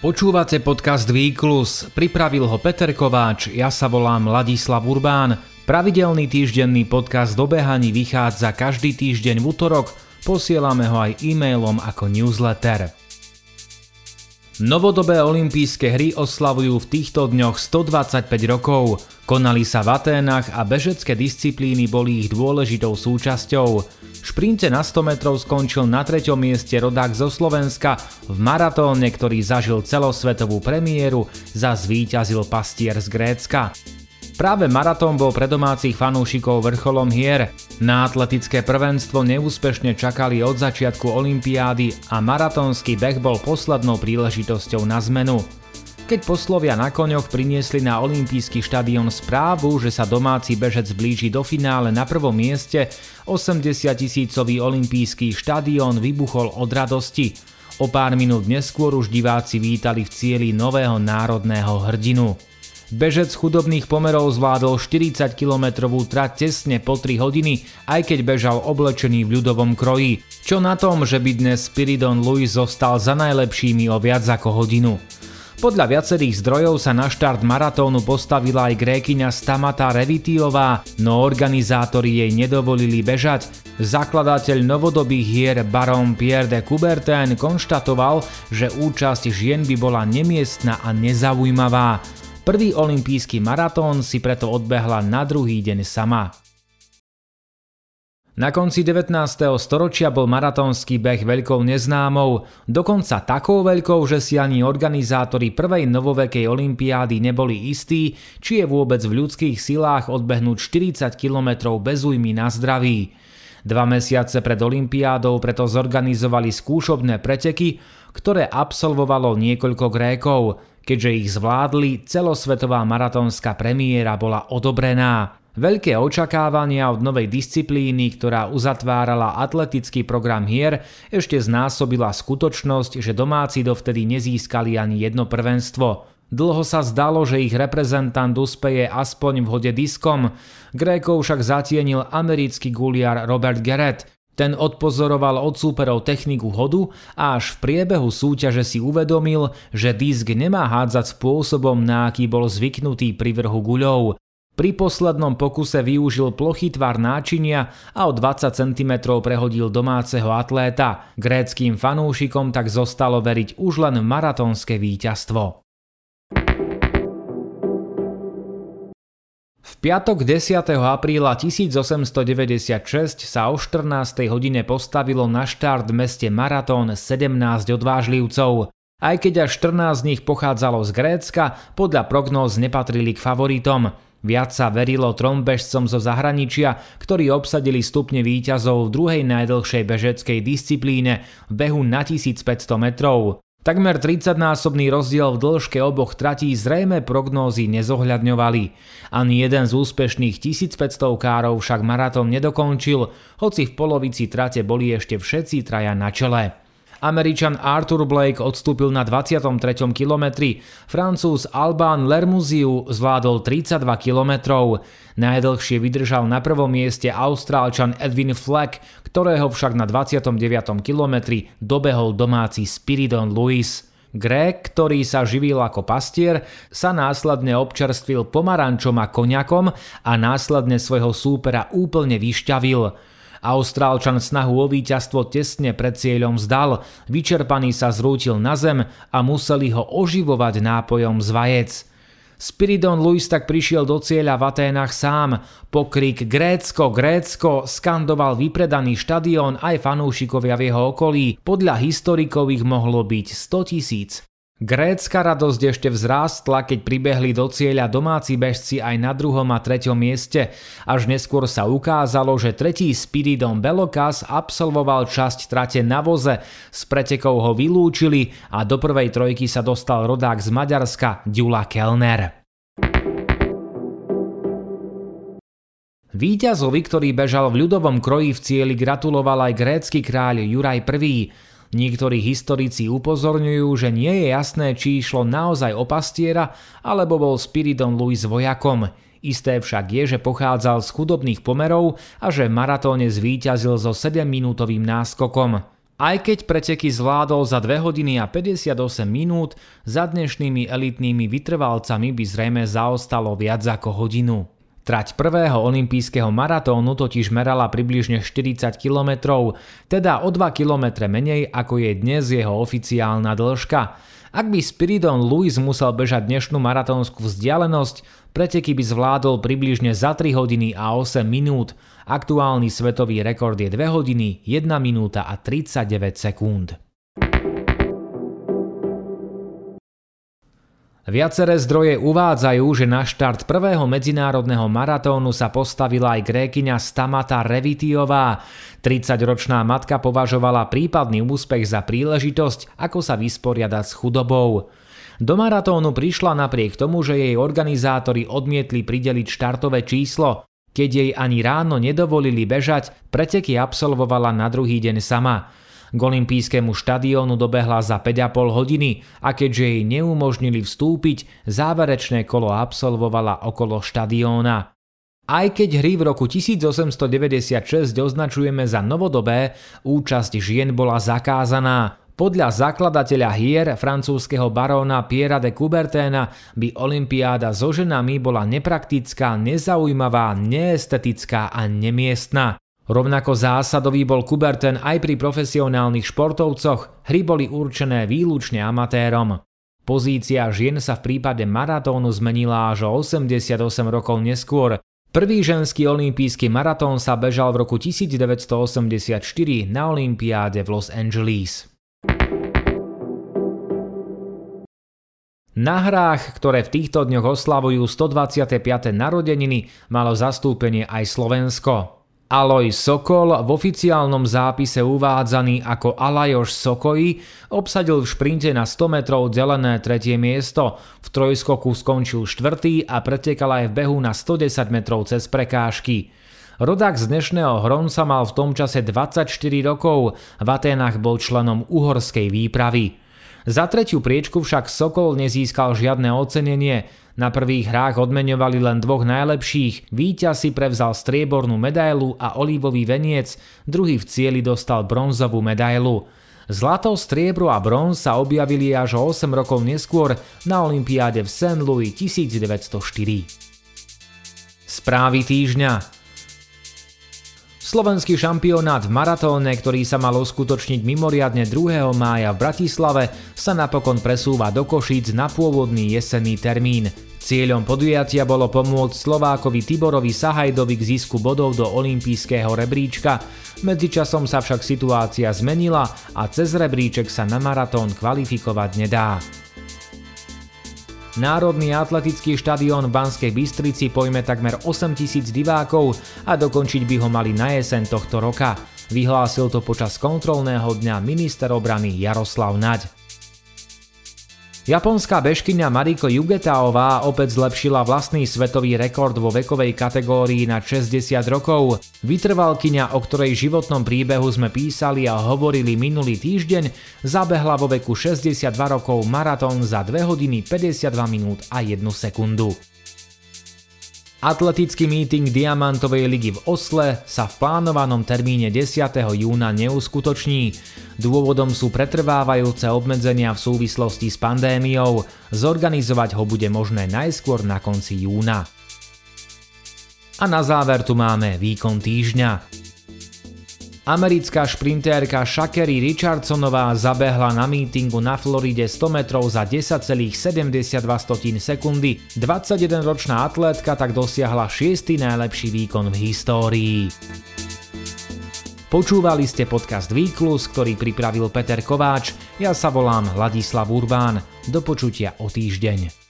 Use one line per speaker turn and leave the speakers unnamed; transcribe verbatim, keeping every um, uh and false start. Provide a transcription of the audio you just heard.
Počúvate podcast Výklus, pripravil ho Peter Kováč, ja sa volám Ladislav Urbán. Pravidelný týždenný podcast do behaní vychádza každý týždeň v utorok, posielame ho aj e-mailom ako newsletter. Novodobé olympijské hry oslavujú v týchto dňoch stodvadsaťpäť rokov. Konali sa v Aténach a bežecké disciplíny boli ich dôležitou súčasťou. V šprinte na sto metrov skončil na treťom mieste rodák zo Slovenska, v maratóne, ktorý zažil celosvetovú premiéru, zas zvíťazil pastier z Grécka. Práve maratón bol pre domácich fanúšikov vrcholom hier. Na atletické prvenstvo neúspešne čakali od začiatku olympiády a maratónsky beh bol poslednou príležitosťou na zmenu. Keď poslovia na koňoch priniesli na olympijský štadión správu, že sa domáci bežec blíži do finále na prvom mieste, osemdesiattisícový olympijský štadión vybuchol od radosti. O pár minút neskôr už diváci vítali v cieli nového národného hrdinu. Bežec chudobných pomerov zvládol štyridsaťkilometrovú trať tesne po tri hodiny, aj keď bežal oblečený v ľudovom kroji. Čo na tom, že by dnes Spiridon Lewis zostal za najlepšími o viac ako hodinu? Podľa viacerých zdrojov sa na štart maratónu postavila aj Grékyňa Stamata Revitiová, no organizátori jej nedovolili bežať. Zakladateľ novodobých hier barón Pierre de Coubertin konštatoval, že účasť žien by bola nemiestna a nezaujímavá. Prvý olympijský maratón si preto odbehla na druhý deň sama. Na konci devätnásteho storočia bol maratónsky beh veľkou neznámou, dokonca takou veľkou, že si ani organizátori prvej novovekej olympiády neboli istí, či je vôbec v ľudských silách odbehnúť štyridsať kilometrov bez újmy na zdraví. Dva mesiace pred olympiádou preto zorganizovali skúšobné preteky, ktoré absolvovalo niekoľko Grékov. Keďže ich zvládli, celosvetová maratónska premiéra bola odobrená. Veľké očakávania od novej disciplíny, ktorá uzatvárala atletický program hier, ešte znásobila skutočnosť, že domáci dovtedy nezískali ani jedno prvenstvo. Dlho sa zdalo, že ich reprezentant uspeje aspoň v hode diskom. Grékov však zatienil americký guliar Robert Garrett. Ten odpozoroval od súperov techniku hodu a až v priebehu súťaže si uvedomil, že disk nemá hádzať spôsobom, na aký bol zvyknutý pri vrhu guľov. Pri poslednom pokuse využil plochý tvar náčinia a o dvadsať centimetrov prehodil domáceho atléta. Gréckym fanúšikom tak zostalo veriť už len v maratónske víťazstvo. V piatok desiateho apríla tisícosemstodeväťdesiatšesť sa o štrnástej hodine postavilo na štart v meste Maratón sedemnásť odvážlivcov. Aj keď až štrnásť z nich pochádzalo z Grécka, podľa prognóz nepatrili k favoritom. Viac sa verilo trom bežcom zo zahraničia, ktorí obsadili stupne víťazov v druhej najdlhšej bežeckej disciplíne v behu na tisícpäťsto metrov. Takmer tridsaťnásobný rozdiel v dĺžke oboch tratí zrejme prognózy nezohľadňovali. Ani jeden z úspešných tisícpäťstovkárov však maratón nedokončil, hoci v polovici trate boli ešte všetci traja na čele. Američan Arthur Blake odstúpil na dvadsiatom treťom kilometri, Francúz Alban Lermuziu zvládol tridsaťdva kilometrov. Najdlhšie vydržal na prvom mieste Austrálčan Edwin Fleck, ktorého však na dvadsiatom deviatom kilometri dobehol domáci Spiridon Lewis. Grék, ktorý sa živil ako pastier, sa následne občerstvil pomarančom a koniakom a následne svojho súpera úplne vyšťavil. Austrálčan snahu o víťazstvo tesne pred cieľom vzdal, vyčerpaný sa zrútil na zem a museli ho oživovať nápojom z vajec. Spiridon Lewis tak prišiel do cieľa v Aténach sám. Pokrik Grécko, Grécko skandoval vypredaný štadión aj fanúšikovia v jeho okolí. Podľa historikov ich mohlo byť stotisíc. Grécka radosť ešte vzrástla, keď pribehli do cieľa domáci bežci aj na druhom a treťom mieste. Až neskôr sa ukázalo, že tretí Spiridon Belokas absolvoval časť trate na voze, z pretekov ho vylúčili a do prvej trojky sa dostal rodák z Maďarska Gyula Kellner. Víťazovi, ktorý bežal v ľudovom kroji v cieli, gratuloval aj grécky kráľ Juraj prvý. Niektorí historici upozorňujú, že nie je jasné, či išlo naozaj o pastiera, alebo bol Spiridon Lewis vojakom. Isté však je, že pochádzal z chudobných pomerov a že v maratóne zvíťazil so sedemminútovým náskokom. Aj keď preteky zvládol za dve hodiny a päťdesiatosem minút, za dnešnými elitnými vytrvalcami by zrejme zaostalo viac ako hodinu. Trať prvého olympijského maratónu totiž merala približne štyridsať kilometrov, teda o dva kilometre menej ako je dnes jeho oficiálna dĺžka. Ak by Spiridon Lewis musel bežať dnešnú maratónsku vzdialenosť, preteky by zvládol približne za tri hodiny a osem minút. Aktuálny svetový rekord je dve hodiny, jedna minúta a tridsaťdeväť sekúnd. Viaceré zdroje uvádzajú, že na štart prvého medzinárodného maratónu sa postavila aj Grékyňa Stamata Revitiová. tridsaťročná matka považovala prípadný úspech za príležitosť, ako sa vysporiadať s chudobou. Do maratónu prišla napriek tomu, že jej organizátori odmietli prideliť štartové číslo. Keď jej ani ráno nedovolili bežať, preteky absolvovala na druhý deň sama. K olympijskému štadiónu dobehla za päť a pol hodiny a keďže jej neumožnili vstúpiť, záverečné kolo absolvovala okolo štadióna. Aj keď hry v roku tisícosemstodeväťdesiatšesť označujeme za novodobé, účasť žien bola zakázaná. Podľa zakladateľa hier, francúzskeho baróna Pierra de Coubertina, by olympiáda so ženami bola nepraktická, nezaujímavá, neestetická a nemiestna. Rovnako zásadový bol Coubertin aj pri profesionálnych športovcoch, hry boli určené výlučne amatérom. Pozícia žien sa v prípade maratónu zmenila až o osemdesiatosem rokov neskôr. Prvý ženský olympijský maratón sa bežal v roku devätnásťstoosemdesiatštyri na olympiáde v Los Angeles. Na hrách, ktoré v týchto dňoch oslavujú stodvadsiate piate narodeniny, malo zastúpenie aj Slovensko. Alojz Sokol, v oficiálnom zápise uvádzaný ako Alajos Sokoji, obsadil v šprinte na sto metrov delené tretie miesto, v trojskoku skončil štvrtý a pretekal aj v behu na stodesať metrov cez prekážky. Rodák z dnešného Hronca mal v tom čase dvadsaťštyri rokov, v Aténach bol členom uhorskej výpravy. Za tretiu priečku však Sokol nezískal žiadne ocenenie. Na prvých hrách odmeňovali len dvoch najlepších, víťaz si prevzal striebornú medailu a olívový veniec, druhý v cieli dostal bronzovú medailu. Zlato, striebro a bronz sa objavili až o osem rokov neskôr na olympiáde v Saint Louis tisícdeväťstoštyri. Správy týždňa. Slovenský šampionát v maratóne, ktorý sa mal uskutočniť mimoriadne druhého mája v Bratislave, sa napokon presúva do Košíc na pôvodný jesenný termín. Cieľom podujatia bolo pomôcť Slovákovi Tiborovi Sahajdovi k zisku bodov do olympijského rebríčka. Medzičasom sa však situácia zmenila a cez rebríček sa na maratón kvalifikovať nedá. Národný atletický štadión v Banskej Bystrici pojme takmer osemtisíc divákov a dokončiť by ho mali na jeseň tohto roka. Vyhlásil to počas kontrolného dňa minister obrany Jaroslav Naď. Japonská bežkyňa Mariko Jugetaová opäť zlepšila vlastný svetový rekord vo vekovej kategórii na šesťdesiat rokov. Vytrvalkyňa, o ktorej životnom príbehu sme písali a hovorili minulý týždeň, zabehla vo veku šesťdesiatdva rokov maratón za dve hodiny päťdesiatdva minút a jednu sekundu. Atletický meeting Diamantovej ligy v Osle sa v plánovanom termíne desiateho júna neuskutoční. Dôvodom sú pretrvávajúce obmedzenia v súvislosti s pandémiou. Zorganizovať ho bude možné najskôr na konci júna. A na záver tu máme výkon týždňa. Americká šprintérka Sha'Carri Richardsonová zabehla na mítingu na Floride sto metrov za desať celá sedemdesiatdva sekundy. dvadsaťjedenročná atlétka tak dosiahla šiesty najlepší výkon v histórii. Počúvali ste podcast Výklus, ktorý pripravil Peter Kováč. Ja sa volám Ladislav Urbán. Do počutia o týždeň.